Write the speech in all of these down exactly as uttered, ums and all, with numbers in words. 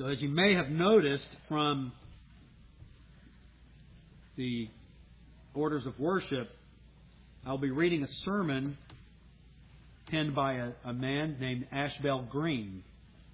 So as you may have noticed from the orders of worship, I'll be reading a sermon penned by a, a man named Ashbel Green.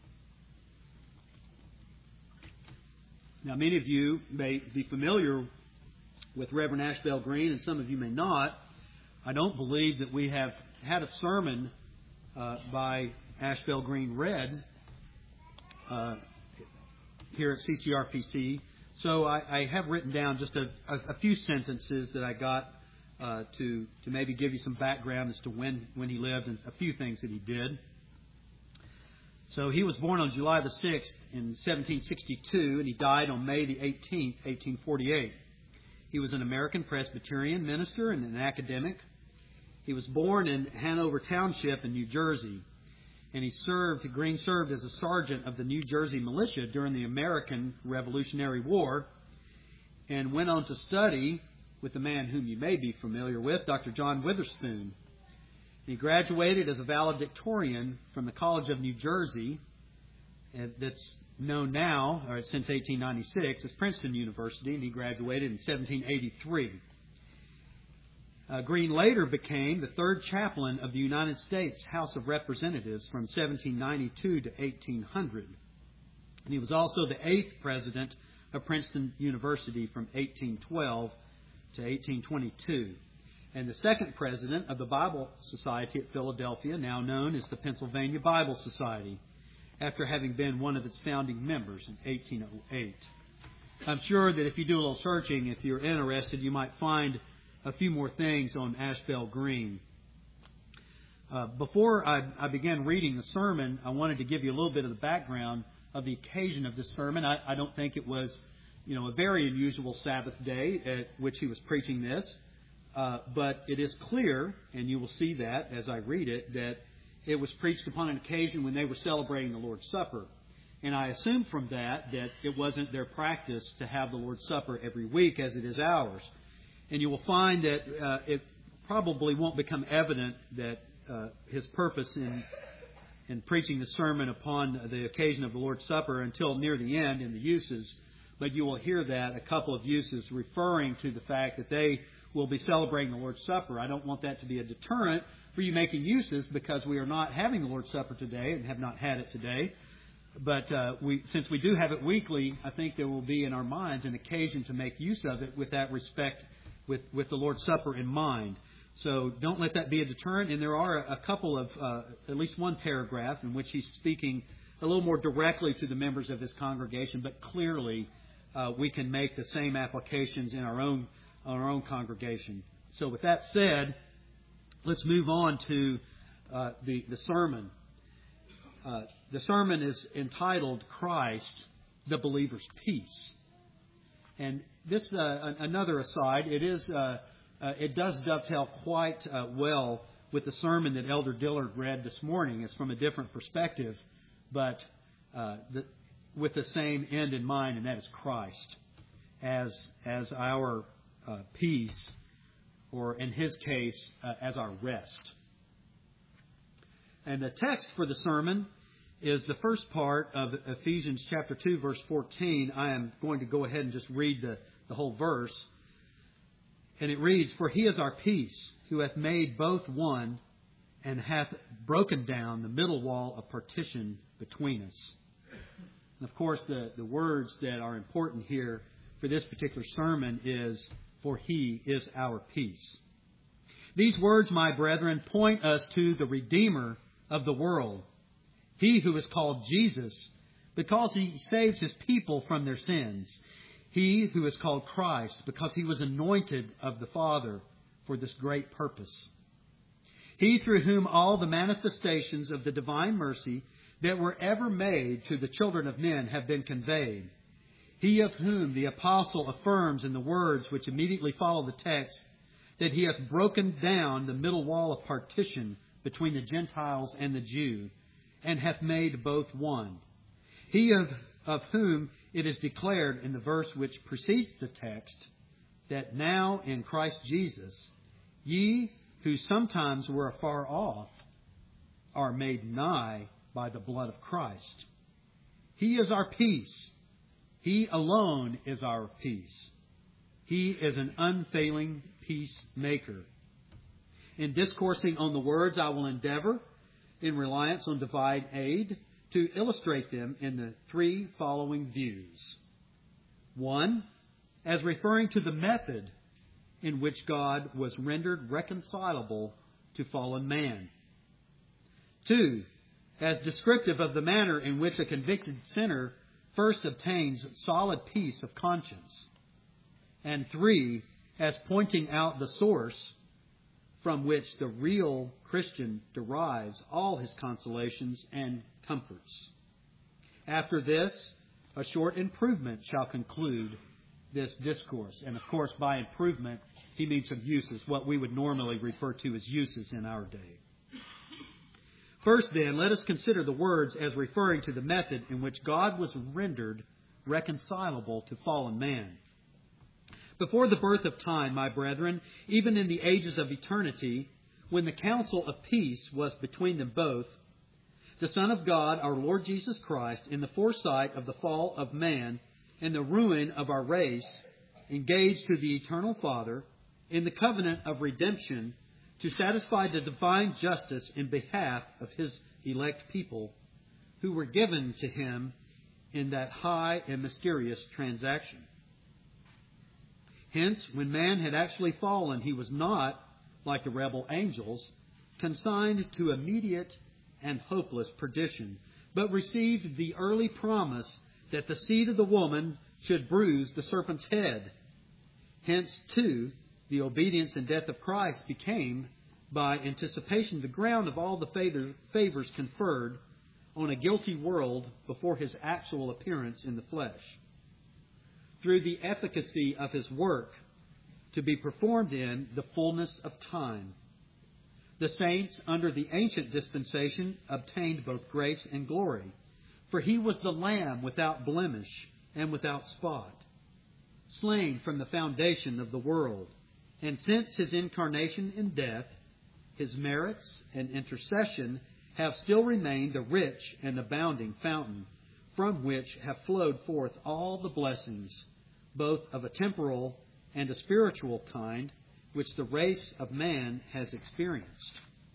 Now, many of you may be familiar with Reverend Ashbel Green, and some of you may not. I don't believe that we have had a sermon uh, by Ashbel Green read uh, here at C C R P C. So I, I have written down just a, a, a few sentences that I got uh, to to maybe give you some background as to when, when he lived and a few things that he did. So he was born on July the sixth in seventeen sixty-two, and he died on May the eighteenth, eighteen forty-eight. He was an American Presbyterian minister and an academic. He was born in Hanover Township in New Jersey, and he served, Green served as a sergeant of the New Jersey militia during the American Revolutionary War, and went on to study with a man whom you may be familiar with, Doctor John Witherspoon. He graduated as a valedictorian from the College of New Jersey, that's known now, or since eighteen ninety-six, as Princeton University, and he graduated in seventeen eighty-three. Uh, Green later became the third chaplain of the United States House of Representatives from seventeen ninety-two to eighteen hundred. And he was also the eighth president of Princeton University from eighteen twelve to eighteen twenty-two. And the second president of the Bible Society at Philadelphia, now known as the Pennsylvania Bible Society, after having been one of its founding members in eighteen oh eight. I'm sure that if you do a little searching, if you're interested, you might find a few more things on Ashbel Green. Uh, before I, I began reading the sermon, I wanted to give you a little bit of the background of the occasion of this sermon. I, I don't think it was, you know, a very unusual Sabbath day at which he was preaching this, uh, but it is clear, and you will see that as I read it, that it was preached upon an occasion when they were celebrating the Lord's Supper. And I assume from that that it wasn't their practice to have the Lord's Supper every week as it is ours. And you will find that uh, it probably won't become evident that uh, his purpose in in preaching the sermon upon the occasion of the Lord's Supper until near the end in the uses. But you will hear that a couple of uses referring to the fact that they will be celebrating the Lord's Supper. I don't want that to be a deterrent for you making uses, because we are not having the Lord's Supper today and have not had it today. But uh, we, since we do have it weekly, I think there will be in our minds an occasion to make use of it with that respect, with, with the Lord's Supper in mind. So don't let that be a deterrent. And there are a, a couple of, uh, at least one paragraph in which he's speaking a little more directly to the members of his congregation, but clearly uh, we can make the same applications in our own, our own congregation. So with that said, let's move on to uh, the, the sermon. Uh, the sermon is entitled, Christ, the Believer's Peace. And this, uh, another aside, it is uh, uh, it does dovetail quite uh, well with the sermon that Elder Dillard read this morning. It's from a different perspective, but uh, the, with the same end in mind, and that is Christ as, as our uh, peace, or in his case, uh, as our rest. And the text for the sermon is the first part of Ephesians chapter two, verse fourteen. I am going to go ahead and just read the, the whole verse. And it reads, For he is our peace, who hath made both one, and hath broken down the middle wall of partition between us. And of course, the, the words that are important here for this particular sermon is, For he is our peace. These words, my brethren, point us to the Redeemer of the world, he who is called Jesus, because he saves his people from their sins. He who is called Christ, because he was anointed of the Father for this great purpose. He through whom all the manifestations of the divine mercy that were ever made to the children of men have been conveyed. He of whom the apostle affirms in the words which immediately follow the text, that he hath broken down the middle wall of partition between the Gentiles and the Jew, and hath made both one. He of, of whom it is declared in the verse which precedes the text, that now in Christ Jesus, ye who sometimes were afar off, are made nigh by the blood of Christ. He is our peace. He alone is our peace. He is an unfailing peacemaker. In discoursing on the words, I will endeavor, in reliance on divine aid, to illustrate them in the three following views. One, as referring to the method in which God was rendered reconcilable to fallen man. Two, as descriptive of the manner in which a convicted sinner first obtains solid peace of conscience. And three, as pointing out the source from which the real Christian derives all his consolations and comforts. After this, a short improvement shall conclude this discourse. And of course, by improvement, he means some uses, what we would normally refer to as uses in our day. First, then, let us consider the words as referring to the method in which God was rendered reconcilable to fallen man. Before the birth of time, my brethren, even in the ages of eternity, when the counsel of peace was between them both, the Son of God, our Lord Jesus Christ, in the foresight of the fall of man and the ruin of our race, engaged to the eternal Father in the covenant of redemption to satisfy the divine justice in behalf of his elect people who were given to him in that high and mysterious transaction. Hence, when man had actually fallen, he was not, like the rebel angels, consigned to immediate and hopeless perdition, but received the early promise that the seed of the woman should bruise the serpent's head. Hence, too, the obedience and death of Christ became, by anticipation, the ground of all the favors conferred on a guilty world before his actual appearance in the flesh. Through the efficacy of his work to be performed in the fullness of time, the saints under the ancient dispensation obtained both grace and glory, for he was the Lamb without blemish and without spot, slain from the foundation of the world. And since his incarnation in death, his merits and intercession have still remained a rich and abounding fountain, from which have flowed forth all the blessings, both of a temporal and a spiritual kind, which the race of man has experienced.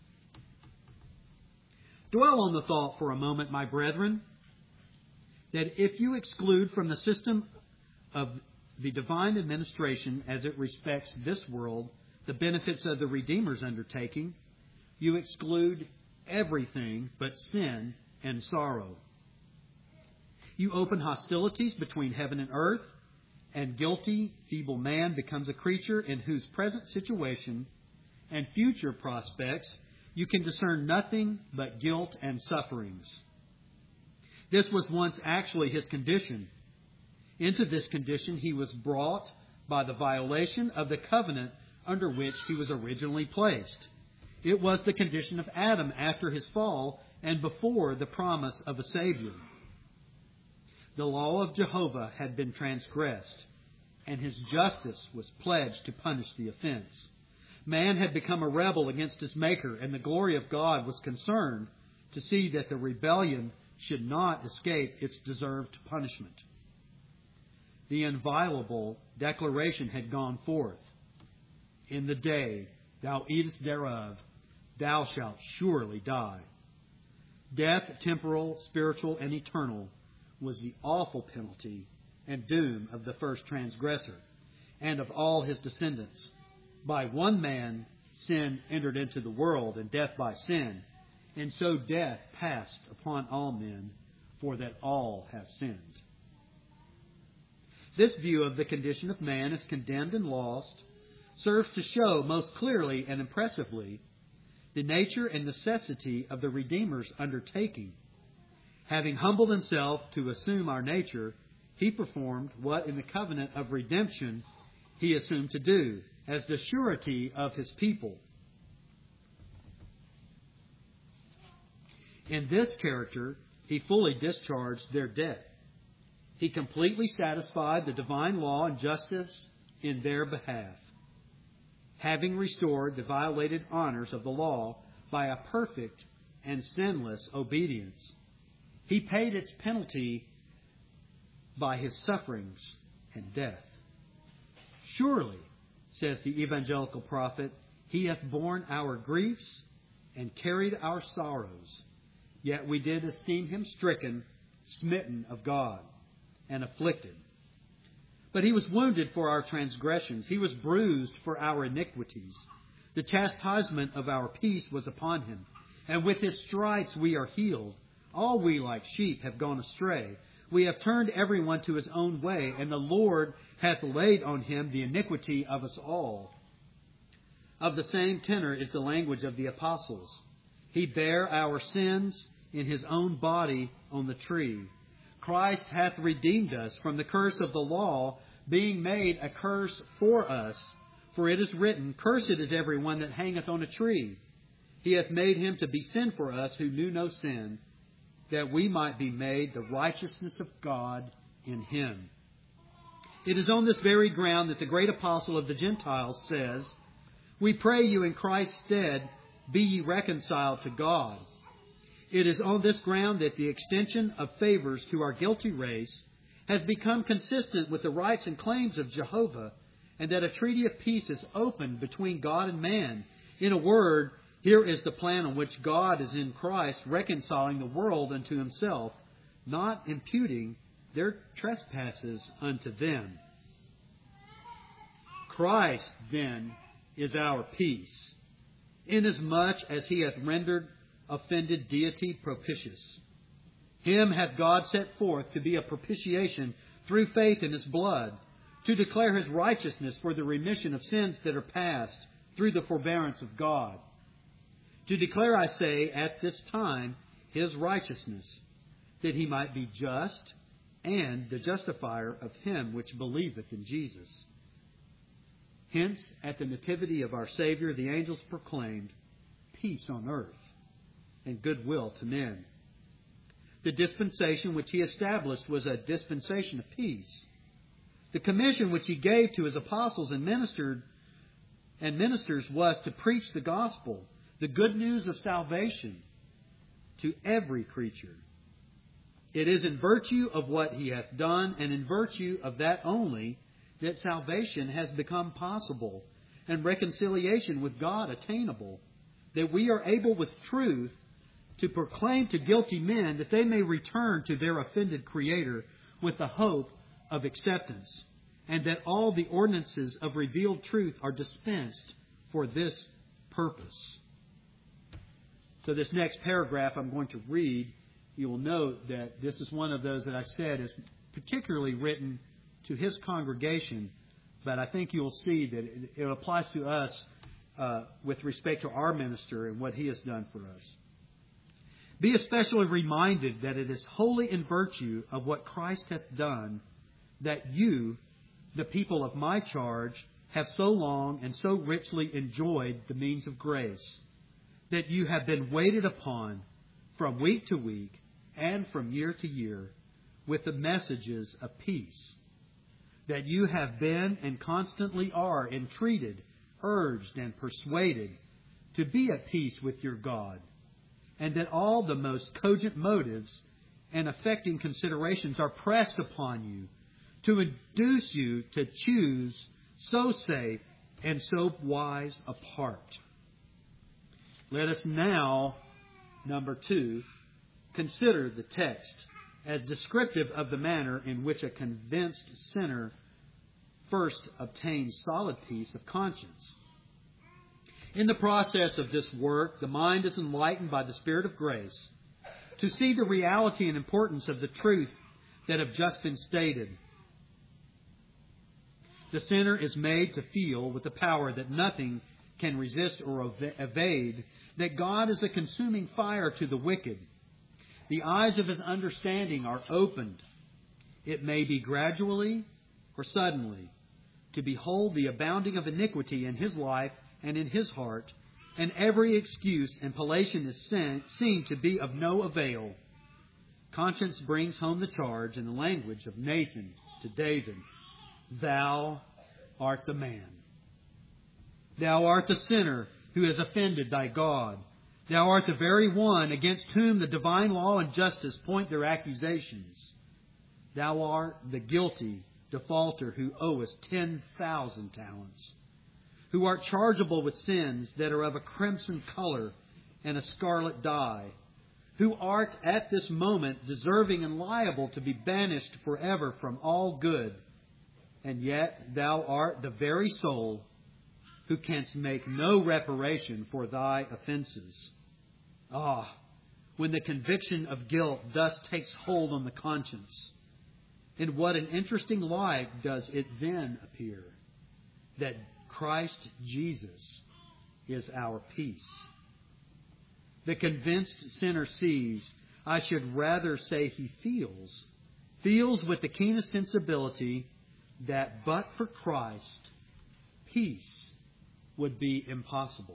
Dwell on the thought for a moment, my brethren, that if you exclude from the system of the divine administration as it respects this world the benefits of the Redeemer's undertaking, you exclude everything but sin and sorrow. You open hostilities between heaven and earth, and guilty, feeble man becomes a creature in whose present situation and future prospects you can discern nothing but guilt and sufferings. This was once actually his condition. Into this condition he was brought by the violation of the covenant under which he was originally placed. It was the condition of Adam after his fall and before the promise of a Savior. The law of Jehovah had been transgressed, and his justice was pledged to punish the offense. Man had become a rebel against his Maker, and the glory of God was concerned to see that the rebellion should not escape its deserved punishment. The inviolable declaration had gone forth. In the day thou eatest thereof, thou shalt surely die. Death, temporal, spiritual, and eternal, was the awful penalty and doom of the first transgressor and of all his descendants. By one man sin entered into the world, and death by sin, and so death passed upon all men, for that all have sinned. This view of the condition of man as condemned and lost serves to show most clearly and impressively the nature and necessity of the Redeemer's undertaking. Having humbled himself to assume our nature, he performed what in the covenant of redemption he assumed to do, as the surety of his people. In this character, he fully discharged their debt. He completely satisfied the divine law and justice in their behalf, having restored the violated honors of the law by a perfect and sinless obedience. He paid its penalty by His sufferings and death. Surely, says the evangelical prophet, He hath borne our griefs and carried our sorrows. Yet we did esteem Him stricken, smitten of God, and afflicted. But He was wounded for our transgressions. He was bruised for our iniquities. The chastisement of our peace was upon Him, and with His stripes we are healed. All we like sheep have gone astray. We have turned everyone to his own way, and the Lord hath laid on Him the iniquity of us all. Of the same tenor is the language of the apostles. He bare our sins in His own body on the tree. Christ hath redeemed us from the curse of the law, being made a curse for us. For it is written, Cursed is every one that hangeth on a tree. He hath made Him to be sin for us who knew no sin, that we might be made the righteousness of God in Him. It is on this very ground that the great apostle of the Gentiles says, We pray you in Christ's stead, be ye reconciled to God. It is on this ground that the extension of favors to our guilty race has become consistent with the rights and claims of Jehovah, and that a treaty of peace is opened between God and man. In a word, here is the plan on which God is in Christ reconciling the world unto Himself, not imputing their trespasses unto them. Christ, then, is our peace, inasmuch as He hath rendered offended deity propitious. Him hath God set forth to be a propitiation through faith in His blood, to declare His righteousness for the remission of sins that are past through the forbearance of God. To declare, I say, at this time, His righteousness, that He might be just and the justifier of him which believeth in Jesus. Hence, at the nativity of our Savior, the angels proclaimed, Peace on earth and goodwill to men. The dispensation which He established was a dispensation of peace. The commission which He gave to His apostles and ministered and ministers was to preach the gospel, the good news of salvation, to every creature. It is in virtue of what He hath done, and in virtue of that only, that salvation has become possible, and reconciliation with God attainable, that we are able with truth to proclaim to guilty men that they may return to their offended Creator with the hope of acceptance, and that all the ordinances of revealed truth are dispensed for this purpose. So this next paragraph I'm going to read, you will note that this is one of those that I said is particularly written to his congregation, but I think you'll see that it, it applies to us uh, with respect to our minister and what he has done for us. Be especially reminded that it is wholly in virtue of what Christ hath done that you, the people of my charge, have so long and so richly enjoyed the means of grace, that you have been waited upon from week to week and from year to year with the messages of peace, that you have been and constantly are entreated, urged, and persuaded to be at peace with your God, and that all the most cogent motives and affecting considerations are pressed upon you to induce you to choose so safe and so wise a part. Let us now, number two, consider the text as descriptive of the manner in which a convinced sinner first obtains solid peace of conscience. In the process of this work, the mind is enlightened by the Spirit of grace to see the reality and importance of the truth that have just been stated. The sinner is made to feel with the power that nothing can resist or evade, that God is a consuming fire to the wicked. The eyes of his understanding are opened. It may be gradually or suddenly, to behold the abounding of iniquity in his life and in his heart, and every excuse and palliation is seen to be of no avail. Conscience brings home the charge in the language of Nathan to David, Thou art the man. Thou art the sinner who has offended thy God. Thou art the very one against whom the divine law and justice point their accusations. Thou art the guilty defaulter who owest ten thousand talents, who art chargeable with sins that are of a crimson color and a scarlet dye, who art at this moment deserving and liable to be banished forever from all good, and yet thou art the very soul who canst make no reparation for thy offenses. Ah, when the conviction of guilt thus takes hold on the conscience, in what an interesting light does it then appear that Christ Jesus is our peace. The convinced sinner sees, I should rather say he feels, feels with the keenest sensibility that but for Christ, peace would be impossible.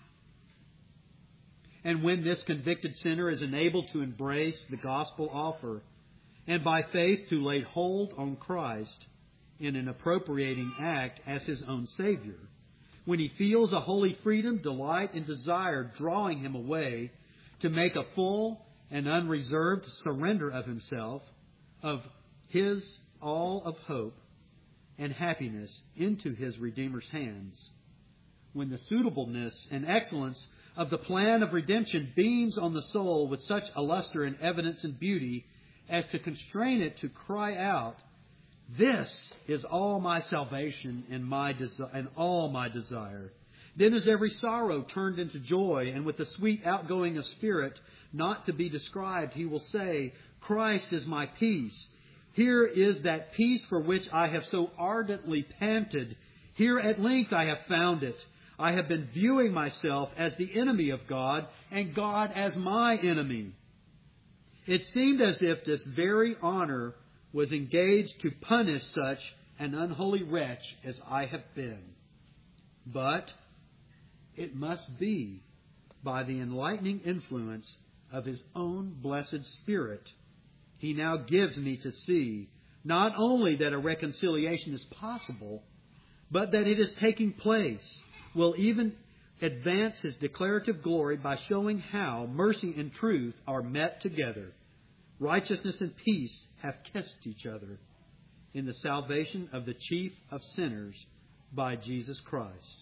And when this convicted sinner is enabled to embrace the gospel offer and by faith to lay hold on Christ in an appropriating act as his own Savior, when he feels a holy freedom, delight, and desire drawing him away to make a full and unreserved surrender of himself, of his all of hope and happiness into his Redeemer's hands, when the suitableness and excellence of the plan of redemption beams on the soul with such a luster and evidence and beauty as to constrain it to cry out, "This is all my salvation and my desi- and all my desire," then is every sorrow turned into joy, and with a sweet outgoing of spirit not to be described, he will say, "Christ is my peace. Here is that peace for which I have so ardently panted. Here at length I have found it. I have been viewing myself as the enemy of God and God as my enemy." It seemed as if this very honor was engaged to punish such an unholy wretch as I have been. But it must be by the enlightening influence of His own blessed Spirit He now gives me to see not only that a reconciliation is possible, but that it is taking place, will even advance His declarative glory by showing how mercy and truth are met together. Righteousness and peace have kissed each other in the salvation of the chief of sinners by Jesus Christ.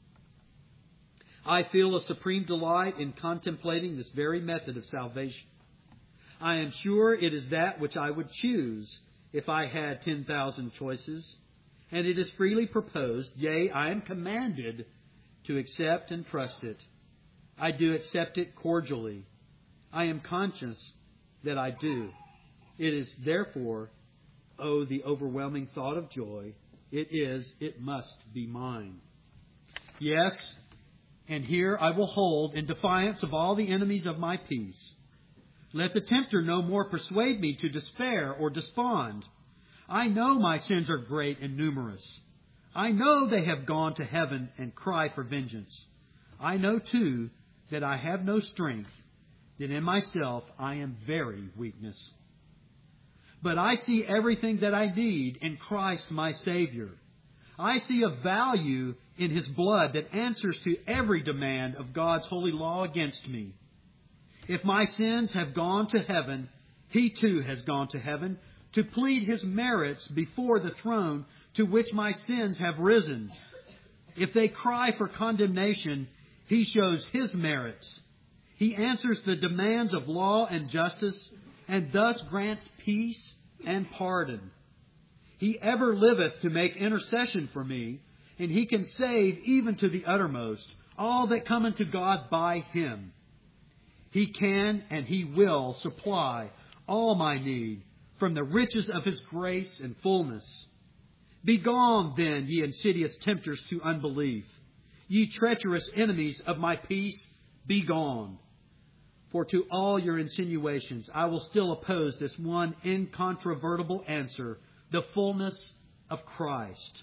I feel a supreme delight in contemplating this very method of salvation. I am sure it is that which I would choose if I had ten thousand choices, and it is freely proposed, yea, I am commanded to accept and trust it. I do accept it cordially. I am conscious that I do. It is therefore, oh, the overwhelming thought of joy, it is, it must be mine. Yes, and here I will hold in defiance of all the enemies of my peace. Let the tempter no more persuade me to despair or despond. I know my sins are great and numerous. I know they have gone to heaven and cry for vengeance. I know, too, that I have no strength, that in myself I am very weakness. But I see everything that I need in Christ my Savior. I see a value in His blood that answers to every demand of God's holy law against me. If my sins have gone to heaven, He too has gone to heaven to plead His merits before the throne to which my sins have risen. If they cry for condemnation, He shows His merits. He answers the demands of law and justice, and thus grants peace and pardon. He ever liveth to make intercession for me, and He can save even to the uttermost all that come unto God by Him. He can and He will supply all my need from the riches of His grace and fullness. Begone then, ye insidious tempters to unbelief. Ye treacherous enemies of my peace, begone. For to all your insinuations I will still oppose this one incontrovertible answer, the fullness of Christ.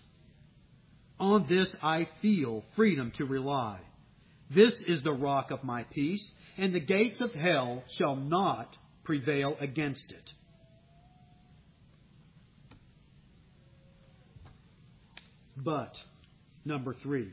On this I feel freedom to rely. This is the rock of my peace, and the gates of hell shall not prevail against it. But, number three,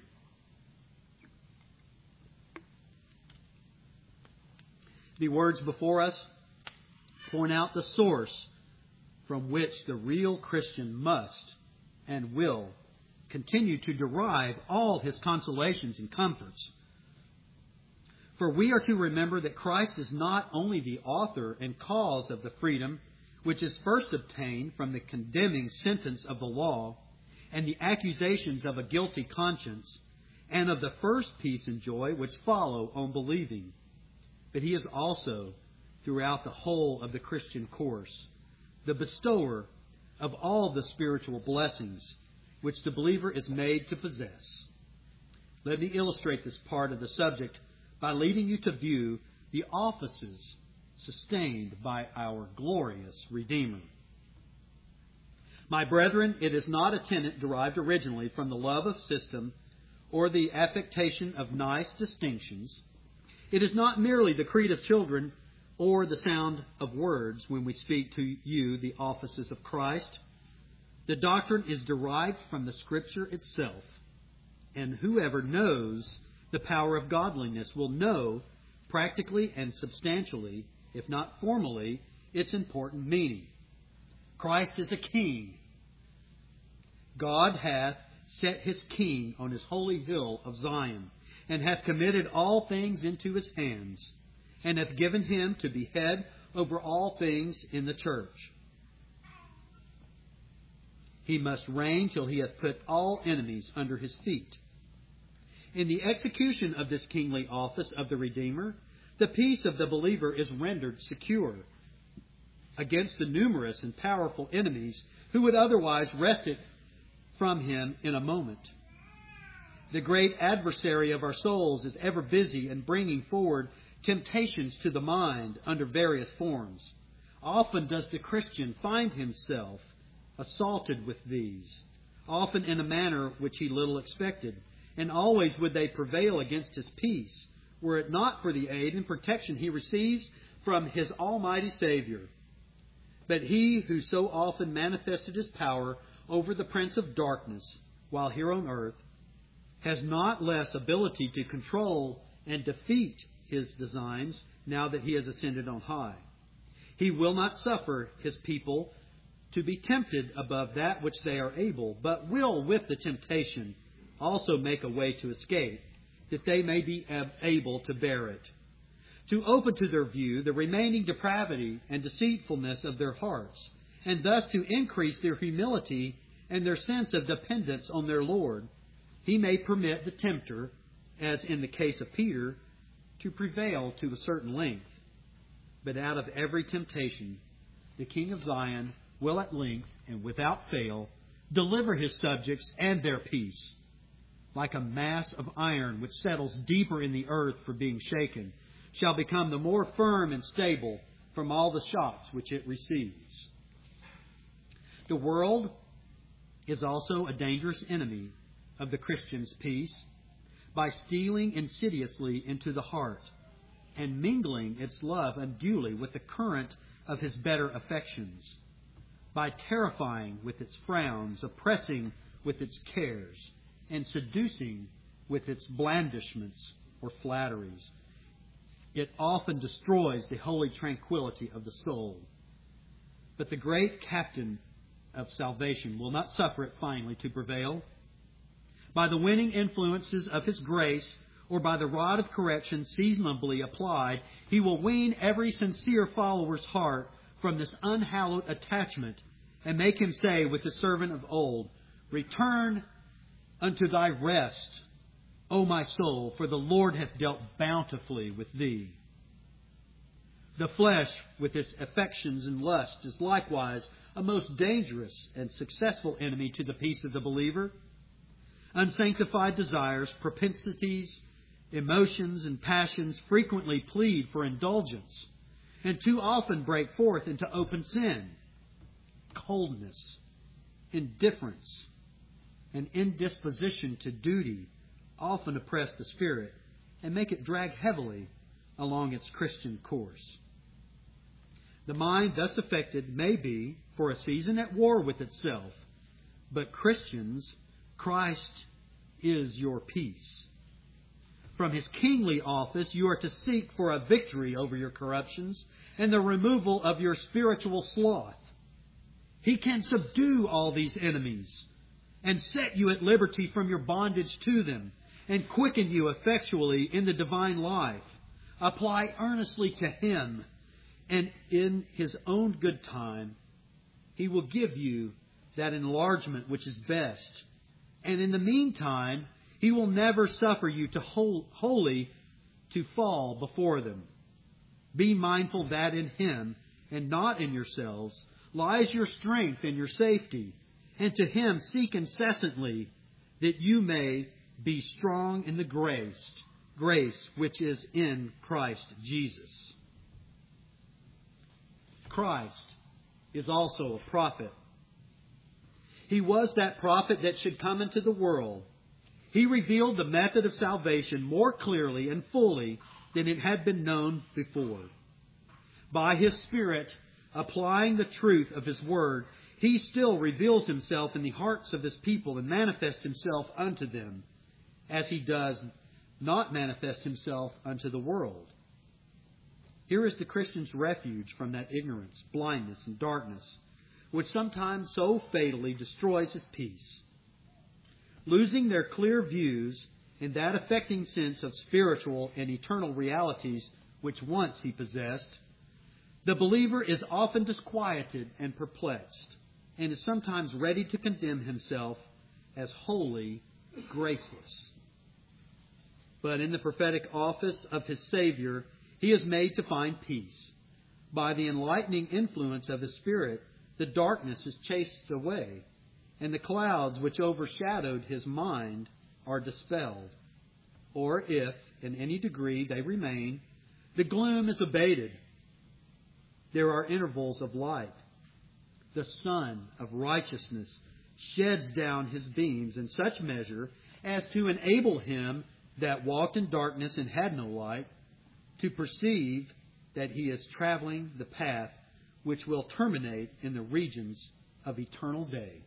the words before us point out the source from which the real Christian must and will continue to derive all his consolations and comforts. For we are to remember that Christ is not only the author and cause of the freedom which is first obtained from the condemning sentence of the law and the accusations of a guilty conscience, and of the first peace and joy which follow on believing, but He is also, throughout the whole of the Christian course, the bestower of all the spiritual blessings which the believer is made to possess. Let me illustrate this part of the subject by leading you to view the offices sustained by our glorious Redeemer. My brethren, it is not a tenet derived originally from the love of system or the affectation of nice distinctions. It is not merely the creed of children or the sound of words when we speak to you the offices of Christ. The doctrine is derived from the Scripture itself, and whoever knows the power of godliness will know practically and substantially, if not formally, its important meaning. Christ is a king. God hath set his king on his holy hill of Zion, and hath committed all things into his hands, and hath given him to be head over all things in the church. He must reign till he hath put all enemies under his feet. In the execution of this kingly office of the Redeemer, the peace of the believer is rendered secure against the numerous and powerful enemies who would otherwise wrest it from him in a moment. The great adversary of our souls is ever busy in bringing forward temptations to the mind under various forms. Often does the Christian find himself assaulted with these, often in a manner which he little expected, and always would they prevail against his peace, were it not for the aid and protection he receives from his almighty Savior. But he who so often manifested his power over the prince of darkness while here on earth has not less ability to control and defeat his designs now that he has ascended on high. He will not suffer his people to be tempted above that which they are able, but will with the temptation also make a way to escape, that they may be able to bear it, to open to their view the remaining depravity and deceitfulness of their hearts, and thus to increase their humility and their sense of dependence on their Lord. He may permit the tempter, as in the case of Peter, to prevail to a certain length. But out of every temptation, the King of Zion will at length and without fail deliver his subjects and their peace, like a mass of iron which settles deeper in the earth for being shaken, shall become the more firm and stable from all the shocks which it receives. The world is also a dangerous enemy of the Christian's peace by stealing insidiously into the heart and mingling its love unduly with the current of his better affections, by terrifying with its frowns, oppressing with its cares, and seducing with its blandishments or flatteries. It often destroys the holy tranquility of the soul. But the great captain of salvation will not suffer it finally to prevail. By the winning influences of his grace, or by the rod of correction seasonably applied, he will wean every sincere follower's heart from this unhallowed attachment, and make him say with the servant of old, "Return unto thy rest, O my soul, for the Lord hath dealt bountifully with thee." The flesh, with its affections and lusts, is likewise a most dangerous and successful enemy to the peace of the believer. Unsanctified desires, propensities, emotions, and passions frequently plead for indulgence, and too often break forth into open sin. Coldness, indifference, and indisposition to duty often oppress the spirit and make it drag heavily along its Christian course. The mind thus affected may be, for a season, at war with itself. But Christians, Christ is your peace. From his kingly office, you are to seek for a victory over your corruptions and the removal of your spiritual sloth. He can subdue all these enemies and set you at liberty from your bondage to them and quicken you effectually in the divine life. Apply earnestly to Him, and in His own good time, He will give you that enlargement which is best. And in the meantime, He will never suffer you to wholly to fall before them. Be mindful that in Him, and not in yourselves, lies your strength and your safety. And to Him seek incessantly that you may be strong in the grace, grace which is in Christ Jesus. Christ is also a prophet. He was that prophet that should come into the world. He revealed the method of salvation more clearly and fully than it had been known before. By His Spirit, applying the truth of His Word, He still reveals Himself in the hearts of His people and manifests Himself unto them, as He does not manifest Himself unto the world. Here is the Christian's refuge from that ignorance, blindness, and darkness, which sometimes so fatally destroys his peace. Losing their clear views and that affecting sense of spiritual and eternal realities which once he possessed, the believer is often disquieted and perplexed, and is sometimes ready to condemn himself as wholly graceless. But in the prophetic office of his Savior, he is made to find peace. By the enlightening influence of His Spirit, the darkness is chased away, and the clouds which overshadowed his mind are dispelled. Or if, in any degree, they remain, the gloom is abated. There are intervals of light. The sun of righteousness sheds down his beams in such measure as to enable him that walked in darkness and had no light to perceive that he is traveling the path which will terminate in the regions of eternal day.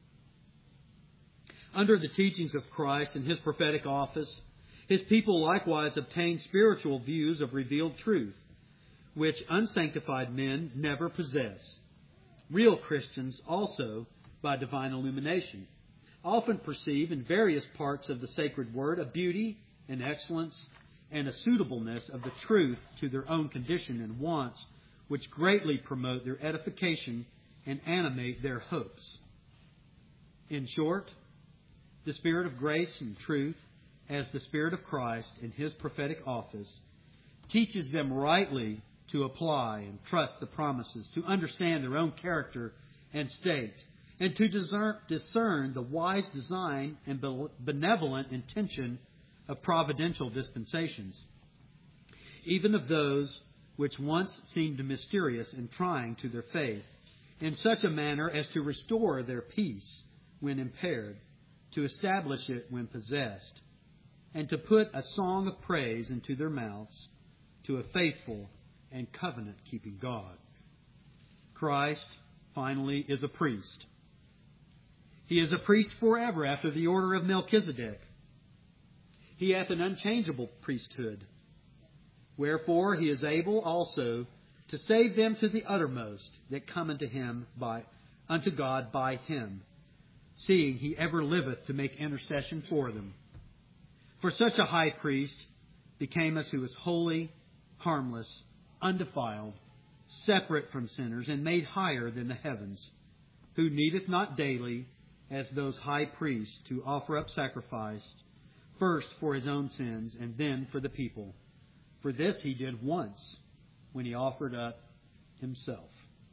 Under the teachings of Christ and His prophetic office, His people likewise obtain spiritual views of revealed truth, which unsanctified men never possess. Real Christians also, by divine illumination, often perceive in various parts of the sacred word a beauty, an excellence, and a suitableness of the truth to their own condition and wants, which greatly promote their edification and animate their hopes. In short, the Spirit of grace and truth, as the Spirit of Christ in His prophetic office, teaches them rightly to apply and trust the promises, to understand their own character and state, and to discern, discern the wise design and benevolent intention of providential dispensations, even of those which once seemed mysterious and trying to their faith, in such a manner as to restore their peace when impaired, to establish it when possessed, and to put a song of praise into their mouths to a faithful and covenant-keeping God. Christ, finally, is a priest. He is a priest forever after the order of Melchizedek. He hath an unchangeable priesthood. Wherefore He is able also to save them to the uttermost that come unto Him by unto God by Him, seeing He ever liveth to make intercession for them. For such a high priest became us who is holy, harmless, undefiled, separate from sinners, and made higher than the heavens, who needeth not daily, as those high priests, to offer up sacrifice, first for His own sins, and then for the people. For this He did once, when He offered up Himself.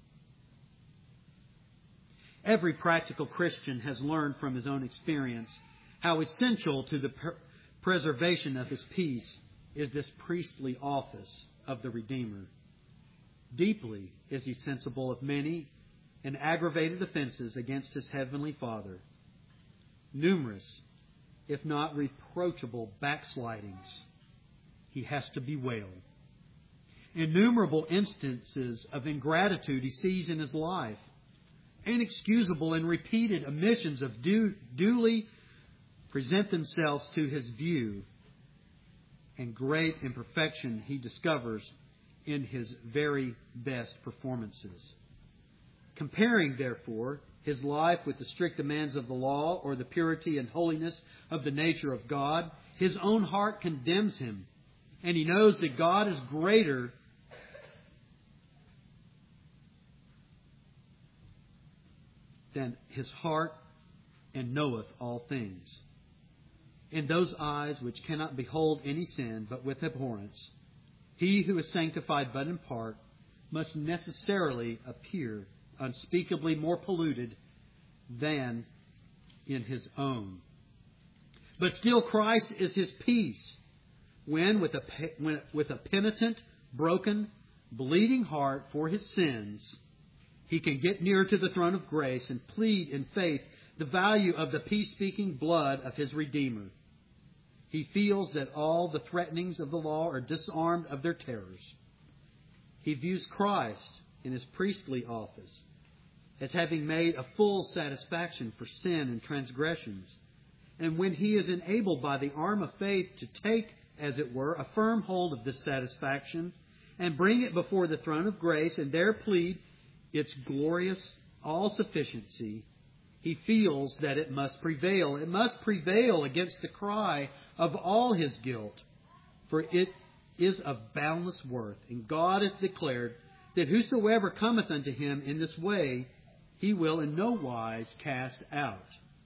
Every practical Christian has learned from his own experience how essential to the per- preservation of his peace is this priestly office of the Redeemer. Deeply is he sensible of many and aggravated offenses against his heavenly Father. Numerous, if not reproachable, backslidings he has to bewail. Innumerable instances of ingratitude he sees in his life. Inexcusable and repeated omissions of due, duly present themselves to his view. And great imperfection he discovers in his very best performances. Comparing, therefore, his life with the strict demands of the law or the purity and holiness of the nature of God, his own heart condemns him, and he knows that God is greater than his heart and knoweth all things. In those eyes which cannot behold any sin but with abhorrence, he who is sanctified but in part must necessarily appear unspeakably more polluted than in his own. But still Christ is his peace, when with a, when, with a penitent, broken, bleeding heart for his sins, he can get near to the throne of grace and plead in faith the value of the peace-speaking blood of his Redeemer. He feels that all the threatenings of the law are disarmed of their terrors. He views Christ in his priestly office as having made a full satisfaction for sin and transgressions. And when he is enabled by the arm of faith to take, as it were, a firm hold of this satisfaction and bring it before the throne of grace and there plead its glorious all-sufficiency, he feels that it must prevail. It must prevail against the cry of all his guilt, for it is of boundless worth. And God hath declared that whosoever cometh unto him in this way, he will in no wise cast out.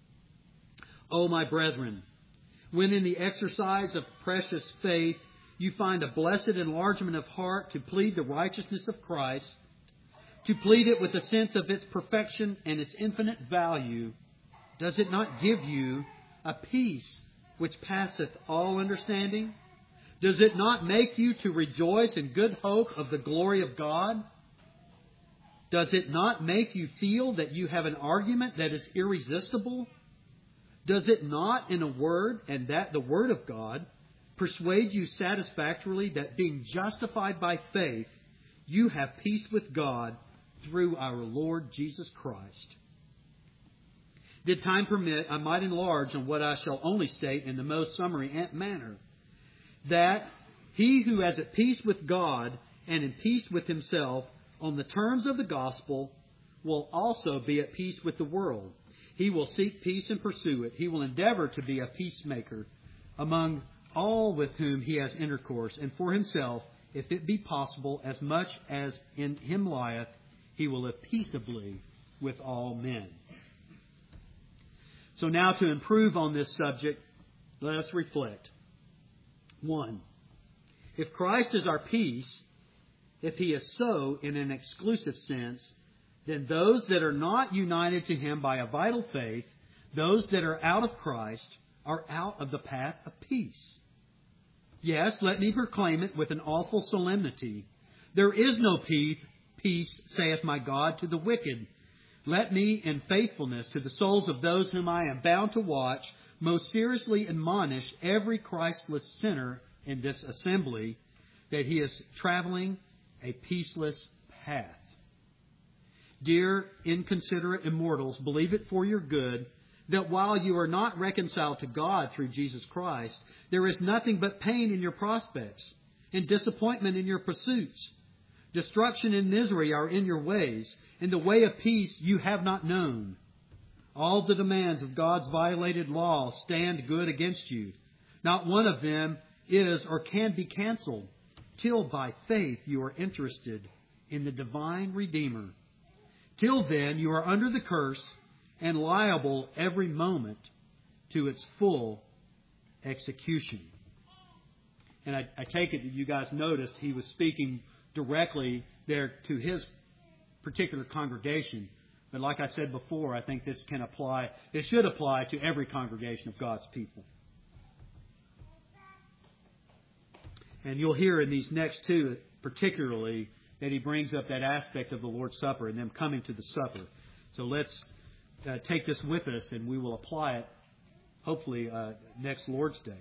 O my brethren, when in the exercise of precious faith you find a blessed enlargement of heart to plead the righteousness of Christ, to plead it with a sense of its perfection and its infinite value, does it not give you a peace which passeth all understanding? Does it not make you to rejoice in good hope of the glory of God? Does it not make you feel that you have an argument that is irresistible? Does it not, in a word, and that the Word of God, persuade you satisfactorily that being justified by faith, you have peace with God through our Lord Jesus Christ? Did time permit, I might enlarge on what I shall only state in the most summary manner. That he who is at peace with God and in peace with himself on the terms of the gospel will also be at peace with the world. He will seek peace and pursue it. He will endeavor to be a peacemaker among all with whom he has intercourse, and for himself, if it be possible, as much as in him lieth, he will live peaceably with all men. So now to improve on this subject, let us reflect. One, if Christ is our peace, if he is so in an exclusive sense, then those that are not united to him by a vital faith, those that are out of Christ, are out of the path of peace. Yes, let me proclaim it with an awful solemnity. There is no peace, peace, saith my God, to the wicked. Let me, in faithfulness to the souls of those whom I am bound to watch, most seriously admonish every Christless sinner in this assembly that he is traveling a peaceless path. Dear inconsiderate immortals, believe it for your good that while you are not reconciled to God through Jesus Christ, there is nothing but pain in your prospects and disappointment in your pursuits. Destruction and misery are in your ways, and the way of peace you have not known. All the demands of God's violated law stand good against you. Not one of them is or can be canceled till by faith you are interested in the divine Redeemer. Till then you are under the curse and liable every moment to its full execution. And I, I take it that you guys noticed he was speaking directly there to his particular congregation. But like I said before, I think this can apply, it should apply to every congregation of God's people. And you'll hear in these next two particularly that he brings up that aspect of the Lord's Supper and them coming to the supper. So let's uh, take this with us and we will apply it hopefully uh, next Lord's Day.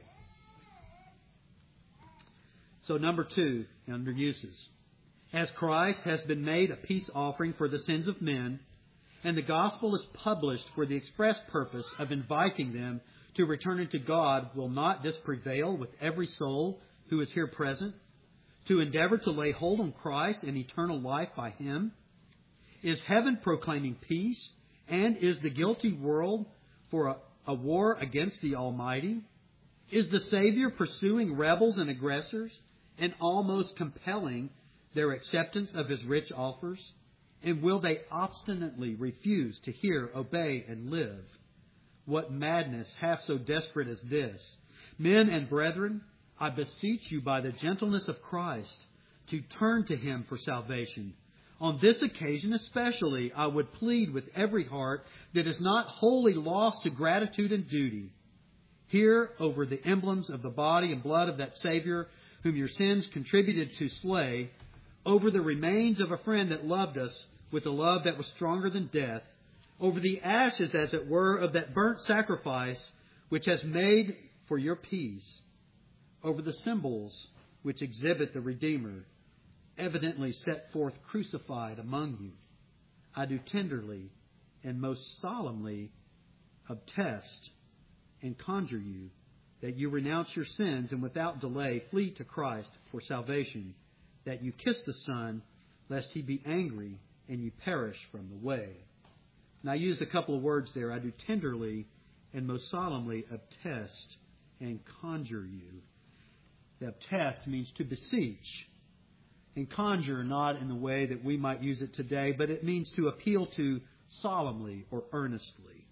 So number two, under uses. As Christ has been made a peace offering for the sins of men, and the gospel is published for the express purpose of inviting them to return unto God, will not this prevail with every soul who is here present, to endeavor to lay hold on Christ and eternal life by Him? Is heaven proclaiming peace? And is the guilty world for a, a war against the Almighty? Is the Savior pursuing rebels and aggressors and almost compelling their acceptance of His rich offers? And will they obstinately refuse to hear, obey, and live? What madness half so desperate as this? Men and brethren, I beseech you by the gentleness of Christ to turn to Him for salvation. On this occasion especially, I would plead with every heart that is not wholly lost to gratitude and duty. Here, over the emblems of the body and blood of that Savior whom your sins contributed to slay, over the remains of a friend that loved us with a love that was stronger than death, over the ashes, as it were, of that burnt sacrifice which has made for your peace, over the symbols which exhibit the Redeemer, evidently set forth crucified among you, I do tenderly and most solemnly attest and conjure you that you renounce your sins and without delay flee to Christ for salvation, that you kiss the Son, lest He be angry and you perish from the way. And I used a couple of words there. I do tenderly and most solemnly attest and conjure you. The attest means to beseech, and conjure not in the way that we might use it today, but it means to appeal to solemnly or earnestly.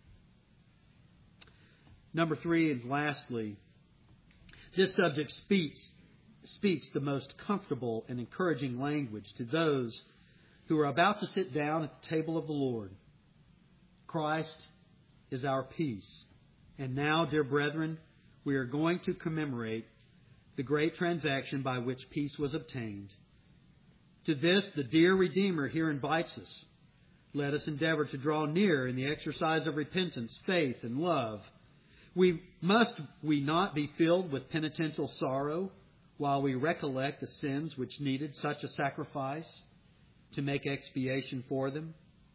Number three, and lastly, this subject speaks, speaks the most comfortable and encouraging language to those who are about to sit down at the table of the Lord. Christ is our peace. And now, dear brethren, we are going to commemorate the great transaction by which peace was obtained. To this, the dear Redeemer here invites us. Let us endeavor to draw near in the exercise of repentance, faith, and love. We must we not be filled with penitential sorrow while we recollect the sins which needed such a sacrifice to make expiation for them?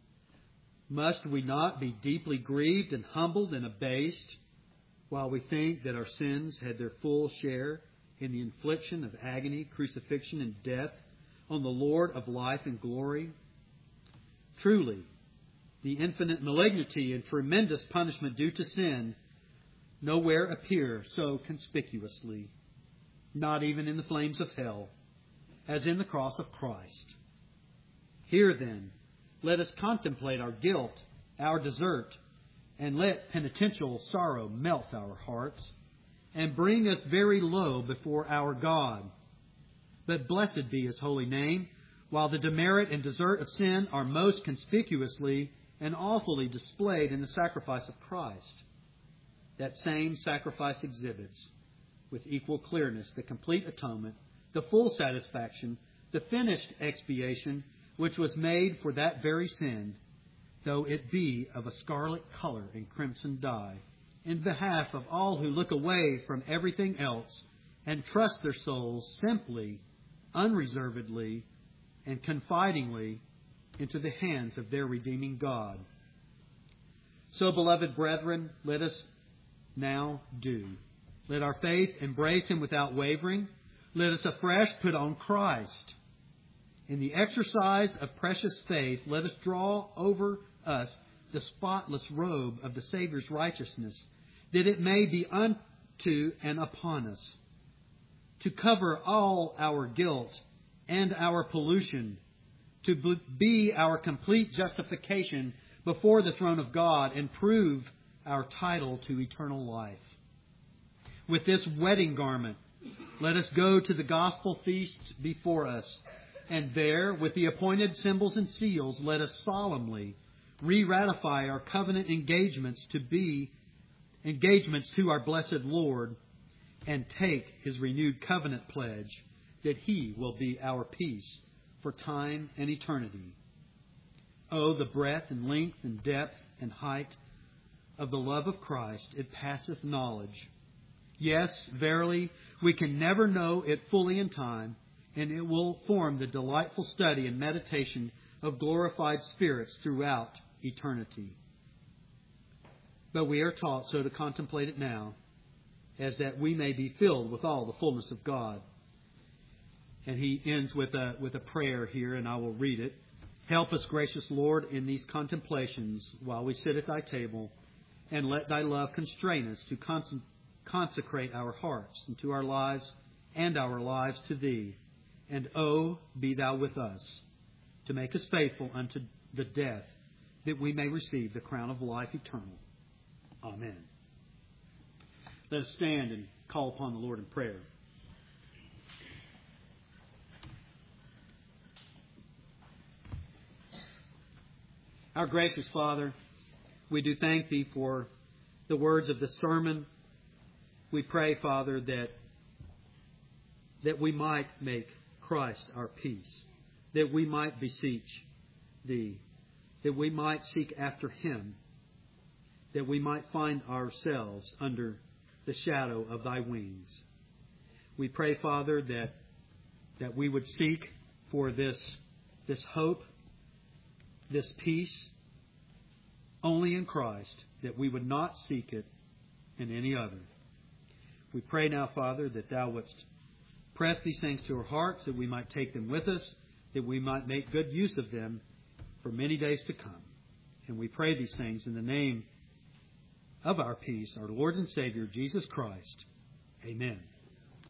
Must we not be deeply grieved and humbled and abased while we think that our sins had their full share in the infliction of agony, crucifixion, and death on the Lord of life and glory? Truly, the infinite malignity and tremendous punishment due to sin nowhere appear so conspicuously, not even in the flames of hell, as in the cross of Christ. Here then, let us contemplate our guilt, our desert, and let penitential sorrow melt our hearts and bring us very low before our God. But blessed be His holy name, while the demerit and desert of sin are most conspicuously and awfully displayed in the sacrifice of Christ. That same sacrifice exhibits with equal clearness the complete atonement, the full satisfaction, the finished expiation which was made for that very sin, though it be of a scarlet color and crimson dye, in behalf of all who look away from everything else and trust their souls simply, unreservedly, and confidingly into the hands of their redeeming God. So, beloved brethren, let us now do. Let our faith embrace Him without wavering. Let us afresh put on Christ. In the exercise of precious faith, let us draw over us the spotless robe of the Savior's righteousness, that it may be unto and upon us, to cover all our guilt and our pollution, to be our complete justification before the throne of God and prove our title to eternal life. With this wedding garment, let us go to the gospel feast before us, and there, with the appointed symbols and seals, let us solemnly re-ratify our covenant engagements to be engagements to our blessed Lord, and take His renewed covenant pledge that He will be our peace for time and eternity. Oh, the breadth and length and depth and height of the love of Christ, it passeth knowledge. Yes, verily, we can never know it fully in time, and it will form the delightful study and meditation of glorified spirits throughout eternity. But we are taught so to contemplate it now, as that we may be filled with all the fullness of God. And he ends with a with a prayer here, and I will read it. Help us, gracious Lord, in these contemplations while we sit at thy table, and let thy love constrain us to con- consecrate our hearts and to our lives and our lives to thee. And oh, be thou with us, to make us faithful unto the death, that we may receive the crown of life eternal. Amen. Let us stand and call upon the Lord in prayer. Our gracious Father, we do thank Thee for the words of the sermon. We pray, Father, that, that we might make Christ our peace, that we might beseech Thee, that we might seek after Him, that we might find ourselves under the shadow of Thy wings. We pray, Father, that, that we would seek for this, this hope, this peace, only in Christ, that we would not seek it in any other. We pray now, Father, that Thou wouldst press these things to our hearts, that we might take them with us, that we might make good use of them for many days to come. And we pray these things in the name of our peace, our Lord and Savior, Jesus Christ. Amen.